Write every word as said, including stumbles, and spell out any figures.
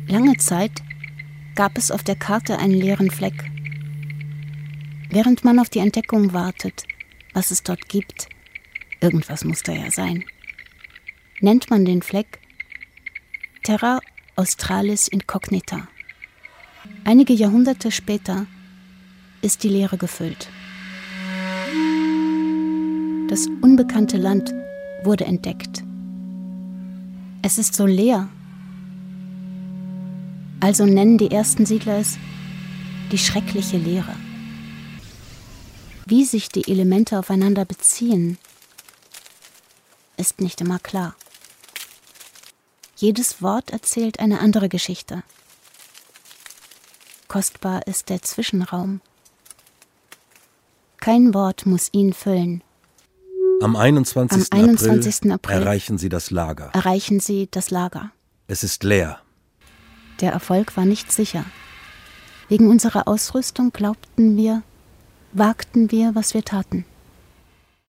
Lange Zeit gab es auf der Karte einen leeren Fleck. Während man auf die Entdeckung wartet, was es dort gibt, irgendwas muss da ja sein, nennt man den Fleck Terra Australis Incognita. Einige Jahrhunderte später ist die Leere gefüllt. Das unbekannte Land wurde entdeckt. Es ist so leer. Also nennen die ersten Siedler es die schreckliche Leere. Wie sich die Elemente aufeinander beziehen, ist nicht immer klar. Jedes Wort erzählt eine andere Geschichte. Kostbar ist der Zwischenraum. Kein Wort muss ihn füllen. Am einundzwanzigsten Am einundzwanzigsten April, April erreichen sie das Lager. Erreichen sie das Lager. Es ist leer. Der Erfolg war nicht sicher. Wegen unserer Ausrüstung glaubten wir, wagten wir, was wir taten.